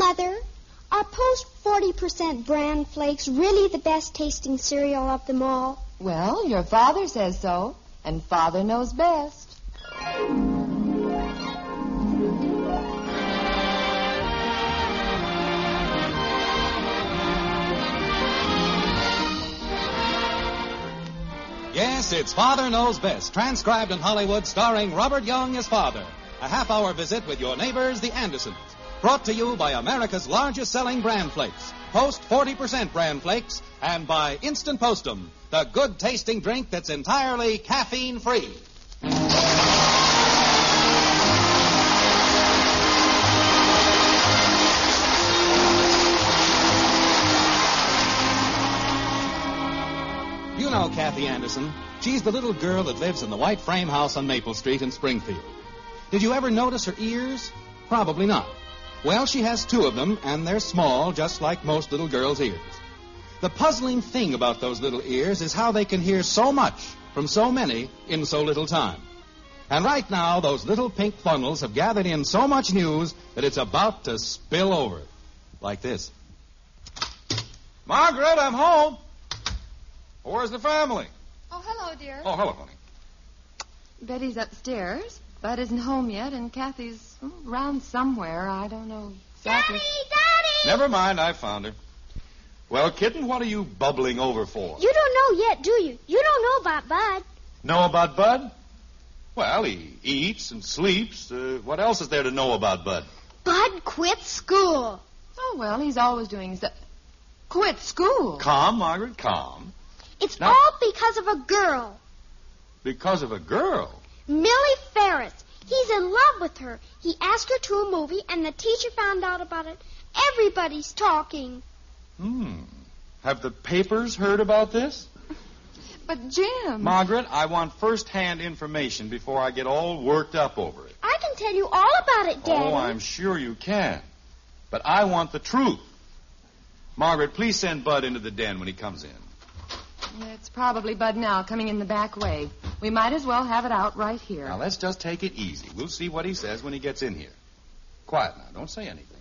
Mother, are Post 40% bran flakes really the best tasting cereal of them all? Well, your father says so, and Father knows best. Yes, it's Father Knows Best, transcribed in Hollywood, starring Robert Young as Father. A half-hour visit with your neighbors, the Andersons. Brought to you by America's largest-selling bran flakes, Post 40% bran flakes, and by Instant Postum, the good-tasting drink that's entirely caffeine-free. You know Kathy Anderson. She's the little girl that lives in the white frame house on Maple Street in Springfield. Did you ever notice her ears? Probably not. Well, she has two of them, and they're small, just like most little girls' ears. The puzzling thing about those little ears is how they can hear so much from so many in so little time. And right now, those little pink funnels have gathered in so much news that it's about to spill over. Like this. Margaret, I'm home. Where's the family? Oh, hello, dear. Oh, hello, honey. Betty's upstairs. Bud isn't home yet, and Kathy's around somewhere. I don't know exactly. Daddy! Never mind, I found her. Well, kitten, what are you bubbling over for? You don't know yet, do you? You don't know about Bud. Know about Bud? Well, he eats and sleeps. What else is there to know about Bud? Bud quit school. Oh, well, he's always doing so. Quit school? Calm, Margaret, calm. It's Now- all because of a girl. Because of a girl? Millie Ferris. He's in love with her. He asked her to a movie, and the teacher found out about it. Everybody's talking. Have the papers heard about this? But, Jim... Margaret, I want first-hand information before I get all worked up over it. I can tell you all about it, Daddy. Oh, I'm sure you can. But I want the truth. Margaret, please send Bud into the den when he comes in. It's probably Bud now, coming in the back way. We might as well have it out right here. Now, let's just take it easy. We'll see what he says when he gets in here. Quiet now. Don't say anything.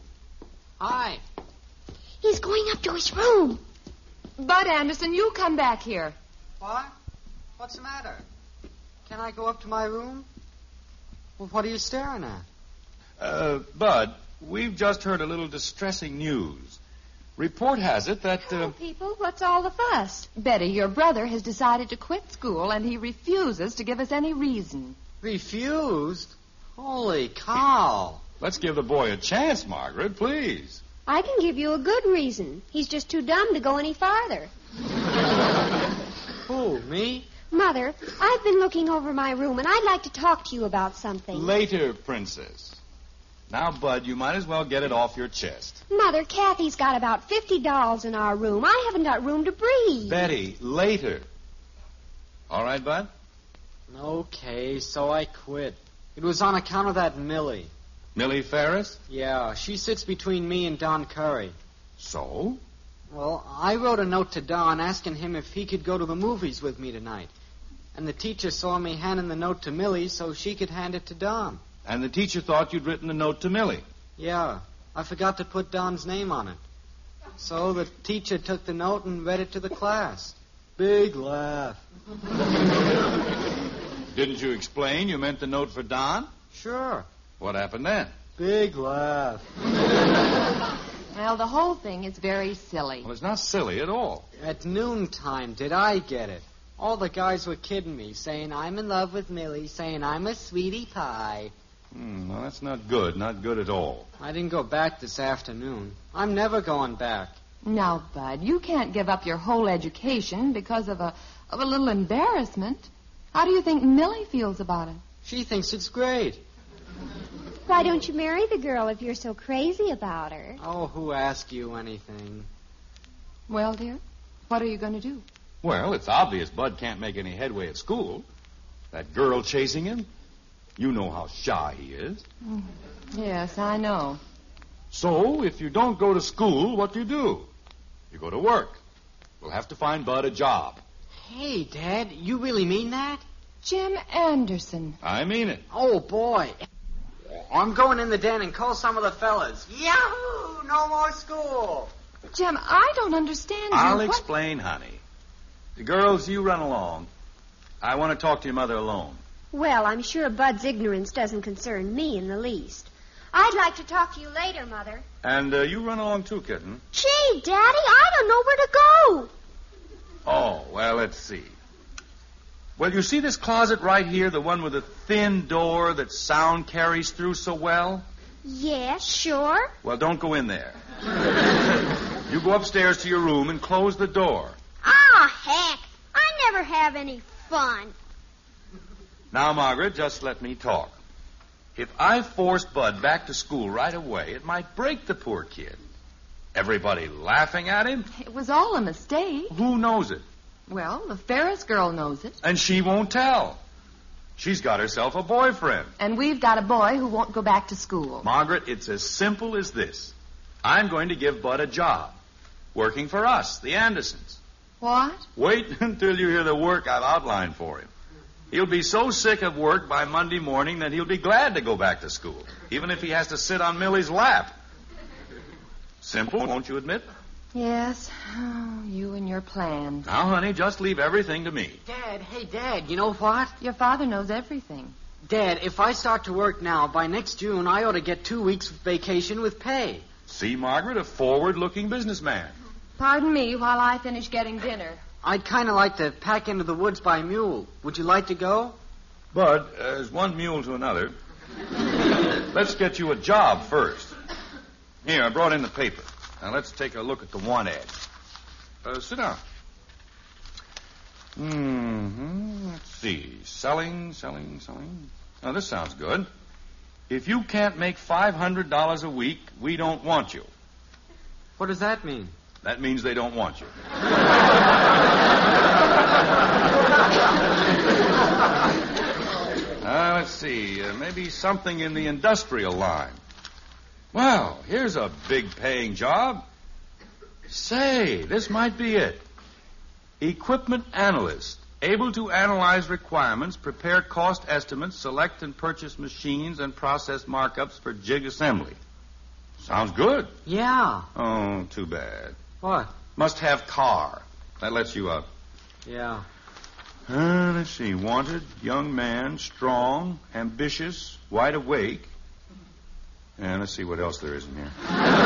Hi. He's going up to his room. Bud Anderson, you come back here. What? What's the matter? Can I go up to my room? Well, what are you staring at? Bud, we've just heard a little distressing news. Report has it that... Hello, people. What's all the fuss? Betty, your brother has decided to quit school, and he refuses to give us any reason. Refused? Holy cow. Let's give the boy a chance, Margaret, please. I can give you a good reason. He's just too dumb to go any farther. Who, me? Mother, I've been looking over my room, and I'd like to talk to you about something. Later, Princess. Now, Bud, you might as well get it off your chest. Mother, Kathy's got about 50 dolls in our room. I haven't got room to breathe. Betty, later. All right, Bud? Okay, so I quit. It was on account of that Millie. Millie Ferris? Yeah, she sits between me and Don Curry. So? Well, I wrote a note to Don asking him if he could go to the movies with me tonight. And the teacher saw me handing the note to Millie so she could hand it to Don. And the teacher thought you'd written the note to Millie. Yeah, I forgot to put Don's name on it. So the teacher took the note and read it to the class. Big laugh. Didn't you explain you meant the note for Don? Sure. What happened then? Big laugh. Well, the whole thing is very silly. Well, it's not silly at all. At noontime, did I get it? All the guys were kidding me, saying I'm in love with Millie, saying I'm a sweetie pie. Well, that's not good. Not good at all. I didn't go back this afternoon. I'm never going back. Now, Bud, you can't give up your whole education because of a little embarrassment. How do you think Millie feels about it? She thinks it's great. Why don't you marry the girl if you're so crazy about her? Oh, who asked you anything? Well, dear, what are you going to do? Well, it's obvious Bud can't make any headway at school. That girl chasing him, you know how shy he is. Yes, I know. So, if you don't go to school, what do? You go to work. We'll have to find Bud a job. Hey, Dad, you really mean that? Jim Anderson. I mean it. Oh, boy. I'm going in the den and call some of the fellas. Yahoo! No more school. Jim, I don't understand you. I'll explain, honey. The girls, you run along. I want to talk to your mother alone. Well, I'm sure Bud's ignorance doesn't concern me in the least. I'd like to talk to you later, Mother. And you run along too, kitten. Gee, Daddy, I don't know where to go. Oh, well, let's see. Well, you see this closet right here, the one with the thin door that sound carries through so well? Yes, sure. Well, don't go in there. You go upstairs to your room and close the door. Ah, heck. I never have any fun. Now, Margaret, just let me talk. If I forced Bud back to school right away, it might break the poor kid. Everybody laughing at him? It was all a mistake. Who knows it? Well, the Ferris girl knows it. And she won't tell. She's got herself a boyfriend. And we've got a boy who won't go back to school. Margaret, it's as simple as this. I'm going to give Bud a job. Working for us, the Andersons. What? Wait until you hear the work I've outlined for him. He'll be so sick of work by Monday morning that he'll be glad to go back to school, even if he has to sit on Millie's lap. Simple, won't you admit? Yes. Oh, you and your plans. Now, honey, just leave everything to me. Dad, you know what? Your father knows everything. Dad, if I start to work now, by next June, I ought to get 2 weeks vacation with pay. See, Margaret, a forward-looking businessman. Pardon me while I finish getting dinner. I'd kind of like to pack into the woods by mule. Would you like to go? Bud, as one mule to another, let's get you a job first. Here, I brought in the paper. Now, let's take a look at the want ad. Sit down. Let's see. Selling. Now, this sounds good. If you can't make $500 a week, we don't want you. What does that mean? That means they don't want you. Let's see. Maybe something in the industrial line. Well, here's a big-paying job. Say, this might be it. Equipment analyst, able to analyze requirements, prepare cost estimates, select and purchase machines, and process markups for jig assembly. Sounds good. Yeah. Oh, too bad. What? Must have car. That lets you out. Yeah. Let's see. Wanted, young man, strong, ambitious, wide awake. And let's see what else there is in here.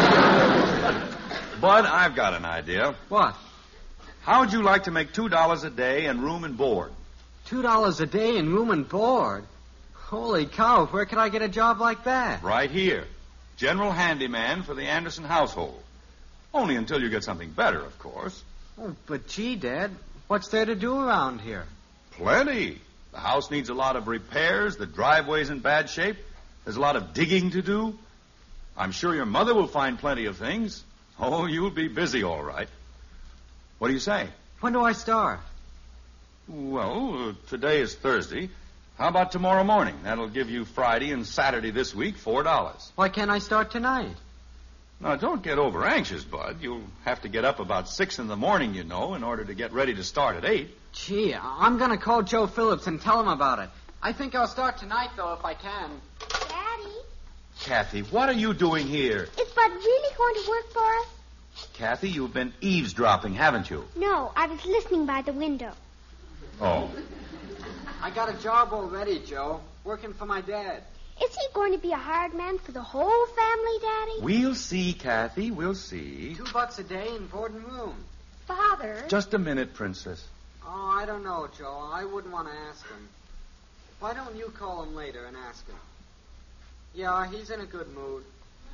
Bud, I've got an idea. What? How would you like to make $2 a day and room and board? $2 a day and room and board? Holy cow, where could I get a job like that? Right here. General handyman for the Anderson household. Only until you get something better, of course. Oh, but gee, Dad, what's there to do around here? Plenty. The house needs a lot of repairs. The driveway's in bad shape. There's a lot of digging to do. I'm sure your mother will find plenty of things. Oh, you'll be busy, all right. What do you say? When do I start? Well, today is Thursday. How about tomorrow morning? That'll give you Friday and Saturday this week, $4. Why can't I start tonight? Now, don't get over anxious, Bud. You'll have to get up about 6 in the morning, you know, in order to get ready to start at 8. Gee, I'm going to call Joe Phillips and tell him about it. I think I'll start tonight, though, if I can. Daddy, Kathy, what are you doing here? is Bud really going to work for us? Kathy, you've been eavesdropping, haven't you? No, I was listening by the window. Oh. I got a job already, Joe. Working for my dad. Is he going to be a hired man for the whole family, Daddy? We'll see, Kathy, we'll see. $2 a day and board and room. Father. Just a minute, Princess. Oh, I don't know, Joe. I wouldn't want to ask him. Why don't you call him later and ask him? Yeah, he's in a good mood.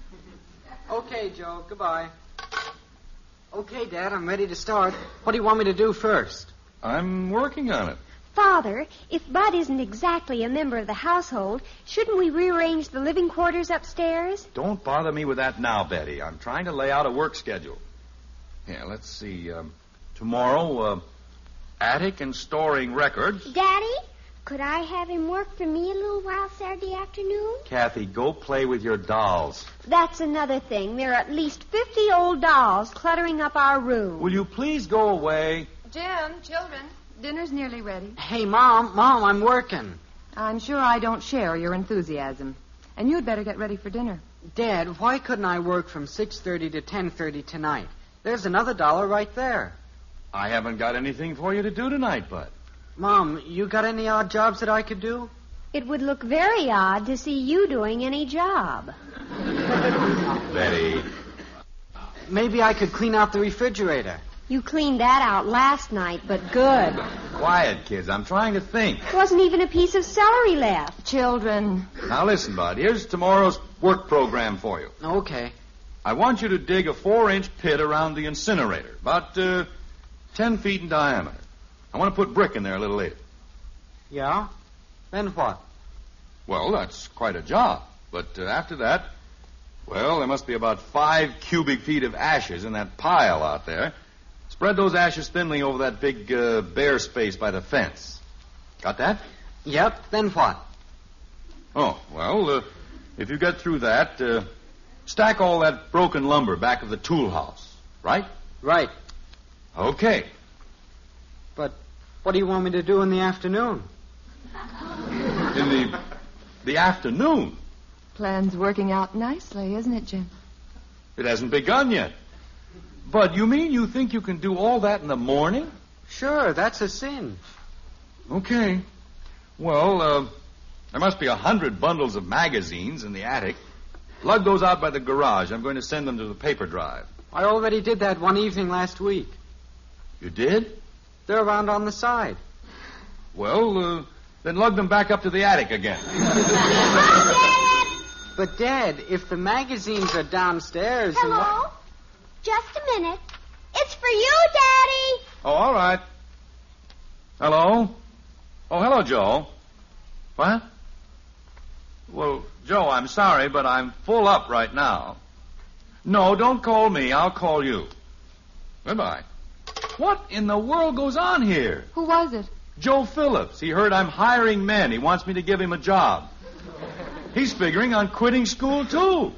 Okay, Joe. Goodbye. Okay, Dad, I'm ready to start. What do you want me to do first? I'm working on it. Father, if Bud isn't exactly a member of the household, shouldn't we rearrange the living quarters upstairs? Don't bother me with that now, Betty. I'm trying to lay out a work schedule. Yeah, let's see. Tomorrow, attic and storing records. Daddy, could I have him work for me a little while Saturday afternoon? Kathy, go play with your dolls. That's another thing. There are at least 50 old dolls cluttering up our room. Will you please go away? Jim, children, dinner's nearly ready. Hey, Mom, I'm working. I'm sure I don't share your enthusiasm. And you'd better get ready for dinner. Dad, why couldn't I work from 6:30 to 10:30 tonight? There's another $1 right there. I haven't got anything for you to do tonight, Bud. Mom, you got any odd jobs that I could do? It would look very odd to see you doing any job. Betty. Maybe I could clean out the refrigerator. You cleaned that out last night, but good. Quiet, kids. I'm trying to think. Wasn't even a piece of celery left. Children. Now listen, Bud. Here's tomorrow's work program for you. Okay. I want you to dig a 4-inch pit around the incinerator, about 10 feet in diameter. I want to put brick in there a little later. Yeah? Then what? Well, that's quite a job. But after that, well, there must be about 5 cubic feet of ashes in that pile out there. Spread those ashes thinly over that big bare space by the fence. Got that? Yep. Then what? Oh, well, if you get through that, stack all that broken lumber back of the tool house, right? Right. Okay. But what do you want me to do in the afternoon? In the afternoon? Plan's working out nicely, isn't it, Jim? It hasn't begun yet. But you mean you think you can do all that in the morning? Sure, that's a sin. Okay. Well, there must be 100 bundles of magazines in the attic. Lug those out by the garage. I'm going to send them to the paper drive. I already did that one evening last week. You did? They're around on the side. Well, then lug them back up to the attic again. But, Dad, if the magazines are downstairs... Hello? Just a minute. It's for you, Daddy. Oh, all right. Hello? Oh, hello, Joe. What? Well, Joe, I'm sorry, but I'm full up right now. No, don't call me. I'll call you. Goodbye. What in the world goes on here? Who was it? Joe Phillips. He heard I'm hiring men. He wants me to give him a job. He's figuring on quitting school, too.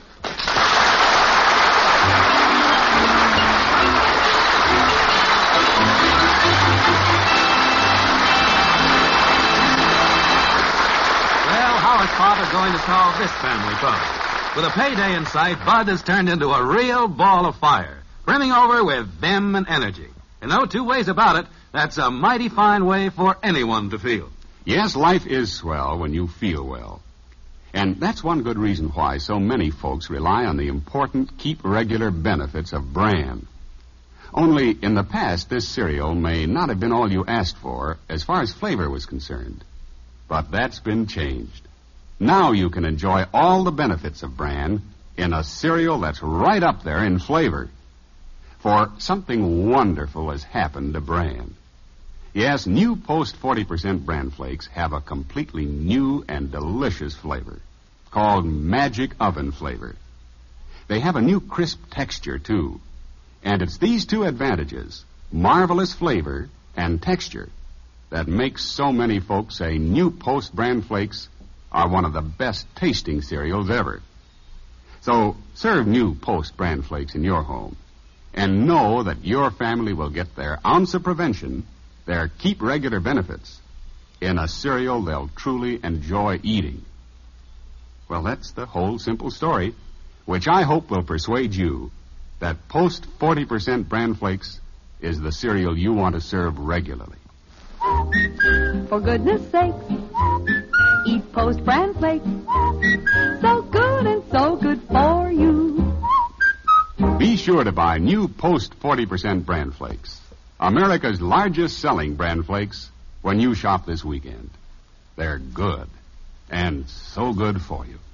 How is Father going to solve this family problem? With a payday in sight, Bud has turned into a real ball of fire, brimming over with vim and energy. And no two ways about it, that's a mighty fine way for anyone to feel. Yes, life is swell when you feel well. And that's one good reason why so many folks rely on the important keep regular benefits of Bran. Only in the past, this cereal may not have been all you asked for as far as flavor was concerned. But that's been changed. Now you can enjoy all the benefits of Bran in a cereal that's right up there in flavor. For something wonderful has happened to Bran. Yes, new Post 40% Bran Flakes have a completely new and delicious flavor called Magic Oven Flavor. They have a new crisp texture, too. And it's these two advantages, marvelous flavor and texture, that makes so many folks say new Post Bran Flakes are one of the best tasting cereals ever. So serve new Post Bran Flakes in your home and know that your family will get their ounce of prevention, their keep regular benefits, in a cereal they'll truly enjoy eating. Well, that's the whole simple story, which I hope will persuade you that Post 40% Bran Flakes is the cereal you want to serve regularly. For goodness sakes, eat Post Bran Flakes. So good and so good for you. Be sure to buy new Post 40% Bran Flakes, America's largest selling Bran Flakes, when you shop this weekend. They're good, and so good for you.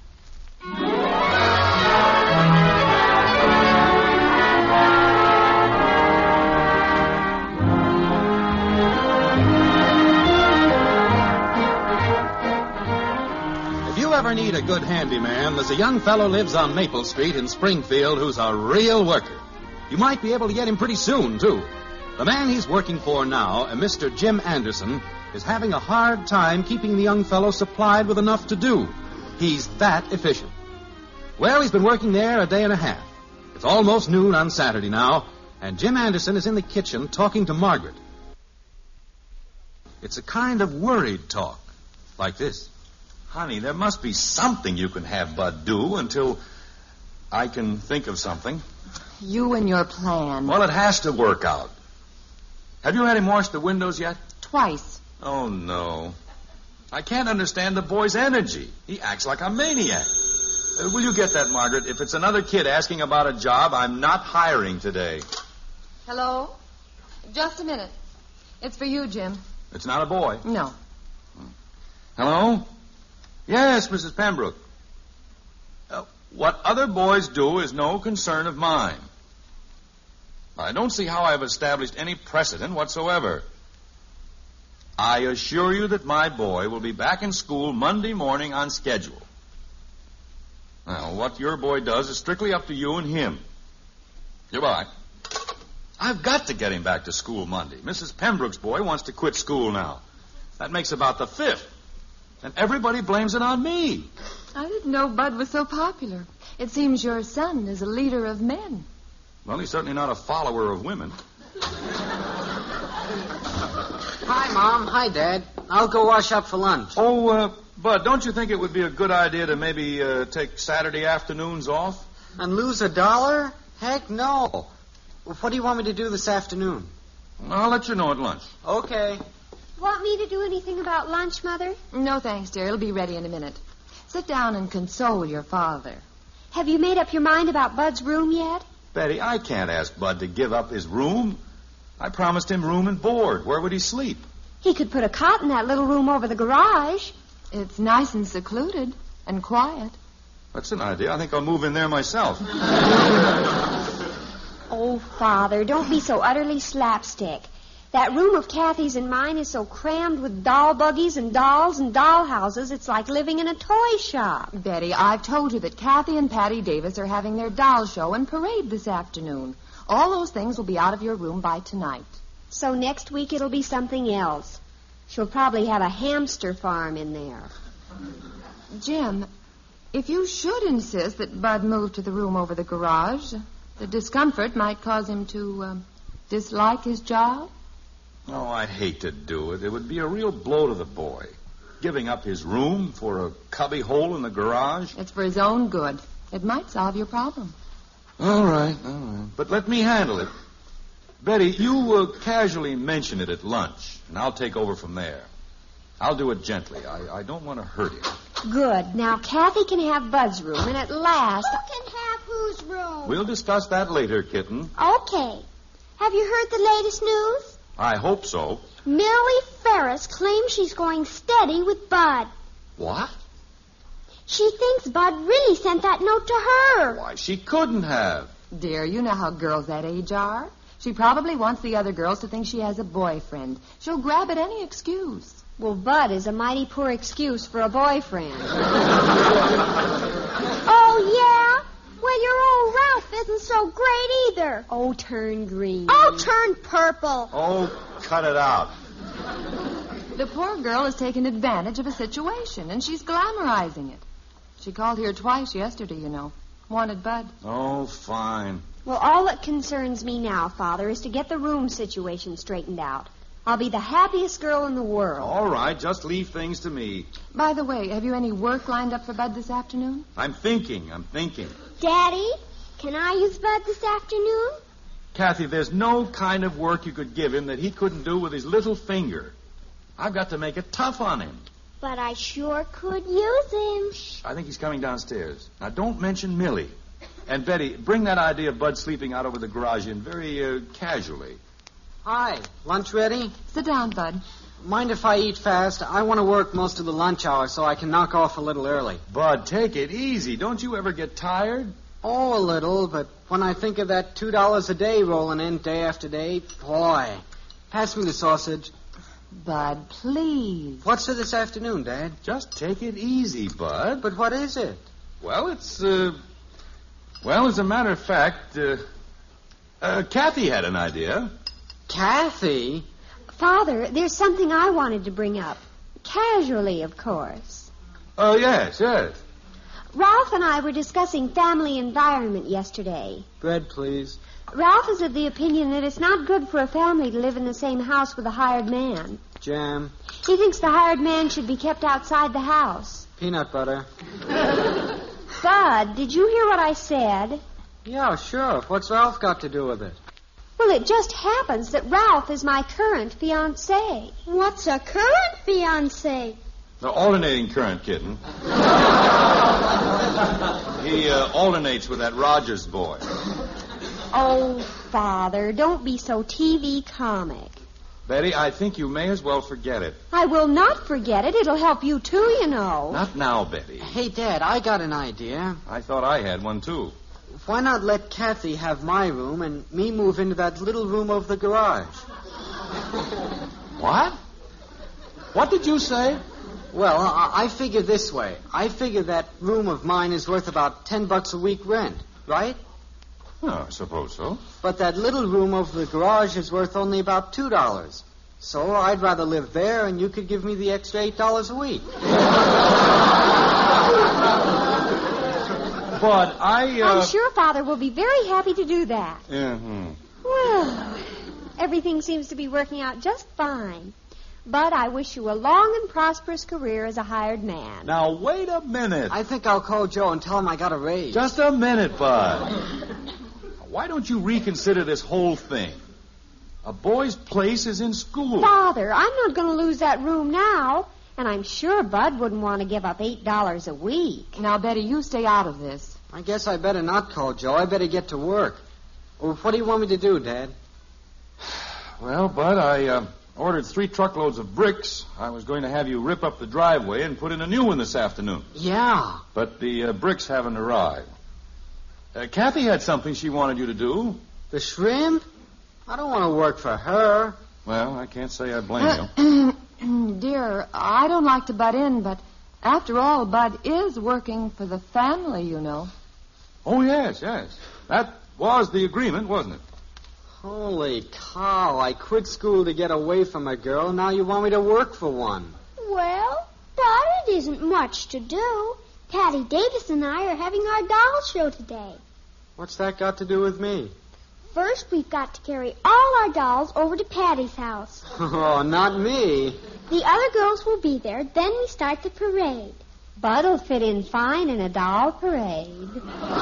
If you ever need a good handyman, there's a young fellow lives on Maple Street in Springfield who's a real worker. You might be able to get him pretty soon, too. The man he's working for now, a Mr. Jim Anderson, is having a hard time keeping the young fellow supplied with enough to do. He's that efficient. Well, he's been working there a day and a half. It's almost noon on Saturday now, and Jim Anderson is in the kitchen talking to Margaret. It's a kind of worried talk, like this. Honey, there must be something you can have Bud do until I can think of something. You and your plan. Well, it has to work out. Have you had him wash the windows yet? Twice. Oh, no. I can't understand the boy's energy. He acts like a maniac. Will you get that, Margaret? If it's another kid asking about a job, I'm not hiring today. Hello? Just a minute. It's for you, Jim. It's not a boy. No. Hello? Yes, Mrs. Pembroke. What other boys do is no concern of mine. I don't see how I've established any precedent whatsoever. I assure you that my boy will be back in school Monday morning on schedule. Now, what your boy does is strictly up to you and him. Goodbye. I've got to get him back to school Monday. Mrs. Pembroke's boy wants to quit school now. That makes about the 5th. And everybody blames it on me. I didn't know Bud was so popular. It seems your son is a leader of men. Well, he's certainly not a follower of women. Hi, Mom. Hi, Dad. I'll go wash up for lunch. Oh, Bud, don't you think it would be a good idea to maybe take Saturday afternoons off? And lose $1? Heck no. What do you want me to do this afternoon? I'll let you know at lunch. Okay. Want me to do anything about lunch, Mother? No, thanks, dear. It'll be ready in a minute. Sit down and console your father. Have you made up your mind about Bud's room yet? Betty, I can't ask Bud to give up his room. I promised him room and board. Where would he sleep? He could put a cot in that little room over the garage. It's nice and secluded and quiet. That's an idea. I think I'll move in there myself. Oh, Father, don't be so utterly slapstick. That room of Kathy's and mine is so crammed with doll buggies and dolls and dollhouses, it's like living in a toy shop. Betty, I've told you that Kathy and Patty Davis are having their doll show and parade this afternoon. All those things will be out of your room by tonight. So next week it'll be something else. She'll probably have a hamster farm in there. Jim, if you should insist that Bud move to the room over the garage, the discomfort might cause him to dislike his job. Oh, I'd hate to do it. It would be a real blow to the boy. Giving up his room for a cubby hole in the garage. It's for his own good. It might solve your problem. All right. But let me handle it. Betty, you casually mention it at lunch, and I'll take over from there. I'll do it gently. I don't want to hurt him. Good. Now, Kathy can have Bud's room, and at last... Who can have whose room? We'll discuss that later, kitten. Okay. Have you heard the latest news? I hope so. Millie Ferris claims she's going steady with Bud. What? She thinks Bud really sent that note to her. Why, she couldn't have. Dear, you know how girls that age are. She probably wants the other girls to think she has a boyfriend. She'll grab at any excuse. Well, Bud is a mighty poor excuse for a boyfriend. Oh, yeah? Well, your old Ralph isn't so great either. Oh, turn green. Oh, turn purple. Oh, cut it out. The poor girl has taken advantage of a situation, and she's glamorizing it. She called here twice yesterday, you know. Wanted Bud. Oh, fine. Well, all that concerns me now, Father, is to get the room situation straightened out. I'll be the happiest girl in the world. All right, just leave things to me. By the way, have you any work lined up for Bud this afternoon? I'm thinking. Daddy, can I use Bud this afternoon? Kathy, there's no kind of work you could give him that he couldn't do with his little finger. I've got to make it tough on him. But I sure could use him. I think he's coming downstairs. Now, don't mention Millie. And, Betty, bring that idea of Bud sleeping out over the garage in very casually. Hi. Lunch ready? Sit down, Bud. Mind if I eat fast? I want to work most of the lunch hour so I can knock off a little early. Bud, take it easy. Don't you ever get tired? Oh, a little, but when I think of that $2 a day rolling in day after day, boy. Pass me the sausage. Bud, please. What's for this afternoon, Dad? Just take it easy, Bud. But what is it? Well, it's, as a matter of fact, Kathy had an idea. Kathy? Father, there's something I wanted to bring up. Casually, of course. Oh, yes. Ralph and I were discussing family environment yesterday. Bread, please. Ralph is of the opinion that it's not good for a family to live in the same house with a hired man. Jam. He thinks the hired man should be kept outside the house. Peanut butter. Bud, did you hear what I said? Yeah, sure. What's Ralph got to do with it? Well, it just happens that Ralph is my current fiancé. What's a current fiancé? The alternating current, kitten. He alternates with that Rogers boy. Oh, Father, don't be so TV comic. Betty, I think you may as well forget it. I will not forget it. It'll help you, too, you know. Not now, Betty. Hey, Dad, I got an idea. I thought I had one, too. Why not let Kathy have my room and me move into that little room over the garage? What? What did you say? Well, I figure this way. I figure that room of mine is worth about $10 a week rent, right? Oh, I suppose so. But that little room over the garage is worth only about $2. So I'd rather live there, and you could give me the extra $8 a week. But I'm sure Father will be very happy to do that. Mm-hmm. Well, everything seems to be working out just fine. But I wish you a long and prosperous career as a hired man. Now, wait a minute. I think I'll call Joe and tell him I got a raise. Just a minute, Bud. Why don't you reconsider this whole thing? A boy's place is in school. Father, I'm not going to lose that room now. And I'm sure Bud wouldn't want to give up $8 a week. Now, Betty, you stay out of this. I guess I better not call Joe. I better get to work. Well, what do you want me to do, Dad? Well, Bud, I ordered 3 truckloads of bricks. I was going to have you rip up the driveway and put in a new one this afternoon. Yeah. But the bricks haven't arrived. Kathy had something she wanted you to do. The shrimp? I don't want to work for her. Well, I can't say I blame you. Dear, I don't like to butt in, but after all, Bud is working for the family, you know. Oh, yes. That was the agreement, wasn't it? Holy cow, I quit school to get away from a girl. Now you want me to work for one. Well, Bud, it isn't much to do. Patty Davis and I are having our doll show today. What's that got to do with me? First, we've got to carry all our dolls over to Patty's house. Oh, not me. The other girls will be there. Then we start the parade. Bud'll fit in fine in a doll parade.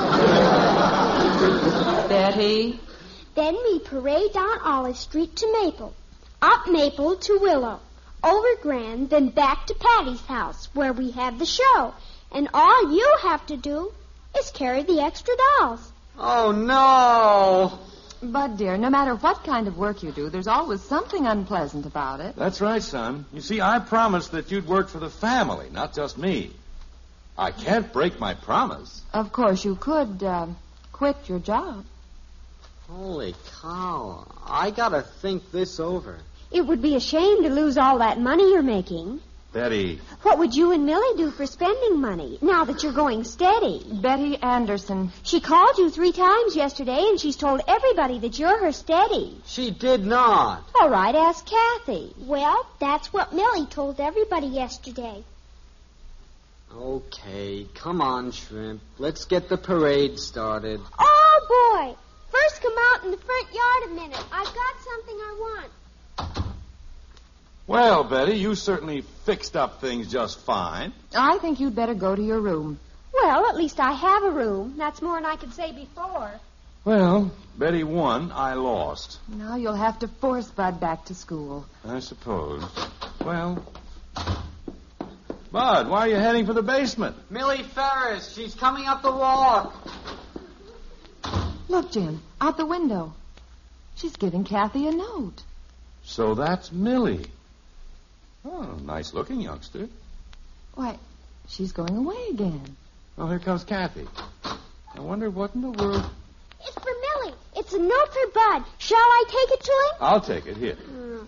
Betty? Then we parade down Olive Street to Maple, up Maple to Willow, over Grand, then back to Patty's house, where we have the show. And all you have to do is carry the extra dolls. Oh, no. Bud, dear, no matter what kind of work you do, there's always something unpleasant about it. That's right, son. You see, I promised that you'd work for the family, not just me. I can't break my promise. Of course, you could quit your job. Holy cow. I gotta think this over. It would be a shame to lose all that money you're making. Betty. What would you and Millie do for spending money, now that you're going steady? Betty Anderson. She called you 3 times yesterday, and she's told everybody that you're her steady. She did not. All right, ask Kathy. Well, that's what Millie told everybody yesterday. Okay, come on, Shrimp. Let's get the parade started. Oh, boy. First, come out in the front yard a minute. I've got something I want. Well, Betty, you certainly fixed up things just fine. I think you'd better go to your room. Well, at least I have a room. That's more than I could say before. Well, Betty won, I lost. Now you'll have to force Bud back to school. I suppose. Well, Bud, why are you heading for the basement? Millie Ferris, she's coming up the walk. Look, Jim, out the window. She's giving Kathy a note. So that's Millie. Oh, nice-looking youngster. Why, she's going away again. Well, here comes Kathy. I wonder what in the world... It's for Millie. It's a note for Bud. Shall I take it to him? I'll take it. Here.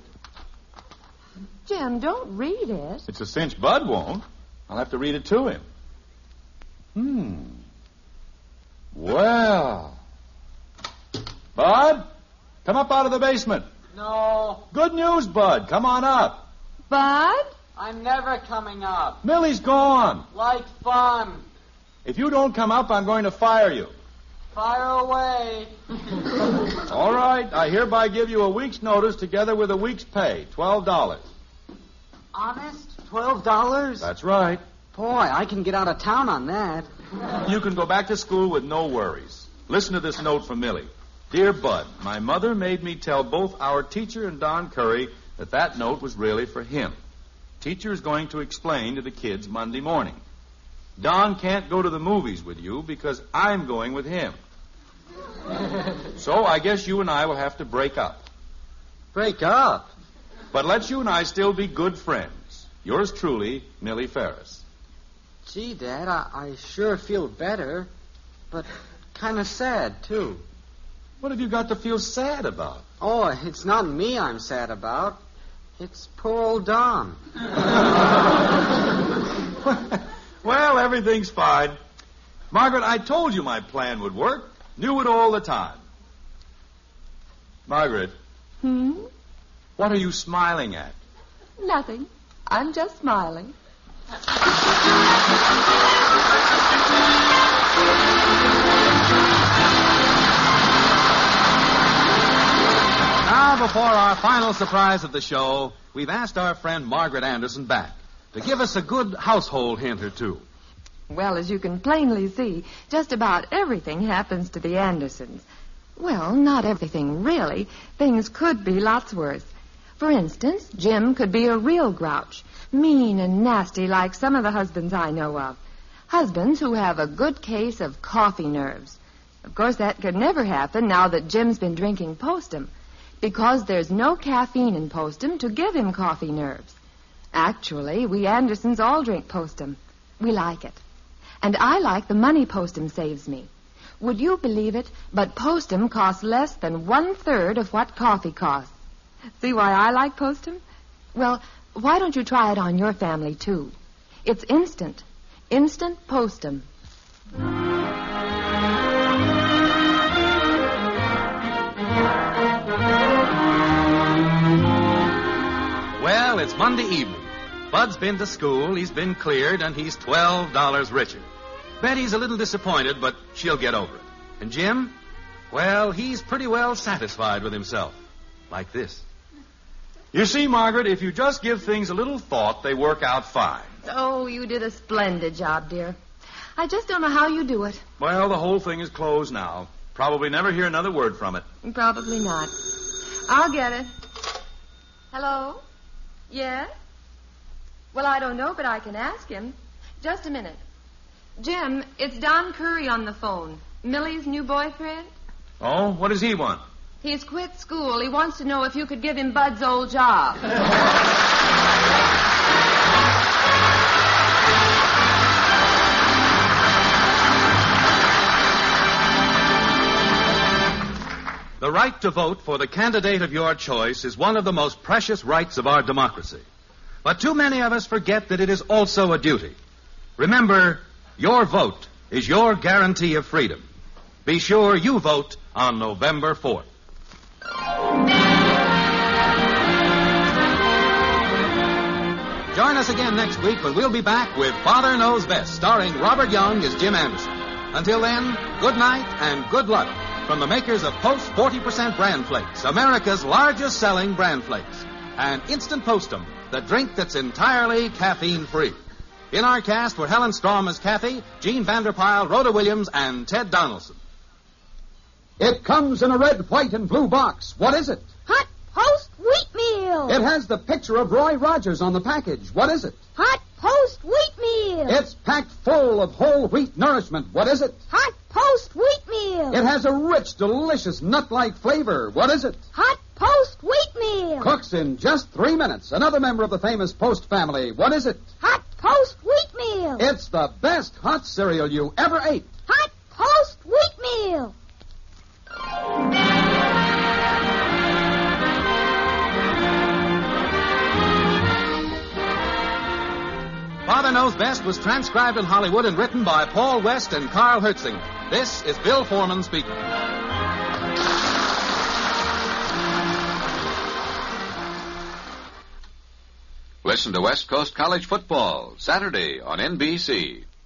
Jim, don't read it. It's a cinch Bud won't. I'll have to read it to him. Well... Bud, come up out of the basement. No. Good news, Bud. Come on up. Bud? I'm never coming up. Millie's gone. Like fun. If you don't come up, I'm going to fire you. Fire away. All right. I hereby give you a week's notice together with a week's pay, $12. Honest? $12? That's right. Boy, I can get out of town on that. You can go back to school with no worries. Listen to this note from Millie. Dear Bud, my mother made me tell both our teacher and Don Curry that note was really for him. Teacher is going to explain to the kids Monday morning. Don can't go to the movies with you because I'm going with him. So I guess you and I will have to break up. Break up? But let you and I still be good friends. Yours truly, Millie Ferris. Gee, Dad, I sure feel better, but kind of sad, too. What have you got to feel sad about? Oh, it's not me I'm sad about. It's poor old Don. Well, everything's fine. Margaret, I told you my plan would work. Knew it all the time. Margaret. What are you smiling at? Nothing. I'm just smiling. Now, before our final surprise of the show, we've asked our friend Margaret Anderson back to give us a good household hint or two. Well, as you can plainly see, just about everything happens to the Andersons. Well, not everything, really. Things could be lots worse. For instance, Jim could be a real grouch, mean and nasty like some of the husbands I know of. Husbands who have a good case of coffee nerves. Of course, that could never happen now that Jim's been drinking Postum, because there's no caffeine in Postum to give him coffee nerves. Actually, we Andersons all drink Postum. We like it. And I like the money Postum saves me. Would you believe it? But Postum costs less than 1/3 of what coffee costs. See why I like Postum? Well, why don't you try it on your family, too? It's instant. Instant Postum. Well, it's Monday evening. Bud's been to school, he's been cleared, and he's $12 richer. Betty's a little disappointed, but she'll get over it. And Jim? Well, he's pretty well satisfied with himself. Like this. You see, Margaret, if you just give things a little thought, they work out fine. Oh, you did a splendid job, dear. I just don't know how you do it. Well, the whole thing is closed now. Probably never hear another word from it. Probably not. I'll get it. Hello? Yes? Well, I don't know, but I can ask him. Just a minute. Jim, it's Don Curry on the phone. Millie's new boyfriend? Oh, what does he want? He's quit school. He wants to know if you could give him Bud's old job. The right to vote for the candidate of your choice is one of the most precious rights of our democracy. But too many of us forget that it is also a duty. Remember, your vote is your guarantee of freedom. Be sure you vote on November 4th. Join us again next week when we'll be back with Father Knows Best, starring Robert Young as Jim Anderson. Until then, good night and good luck from the makers of Post 40% Bran Flakes, America's largest selling Bran Flakes, and Instant Postum, the drink that's entirely caffeine-free. In our cast were Helen Strom as Kathy, Gene Vanderpyle, Rhoda Williams, and Ted Donaldson. It comes in a red, white, and blue box. What is it? Hot Post Wheatmeal. It has the picture of Roy Rogers on the package. What is it? Hot Post Wheatmeal. It's packed full of whole wheat nourishment. What is it? Hot Post Wheatmeal. It has a rich, delicious, nut-like flavor. What is it? Hot Post Wheatmeal. Cooks in just 3 minutes. Another member of the famous Post family. What is it? Hot Post Wheatmeal. It's the best hot cereal you ever ate. Hot Post Wheatmeal. Father Knows Best was transcribed in Hollywood and written by Paul West and Carl Hertzinger. This is Bill Foreman speaking. Listen to West Coast College football Saturday on NBC.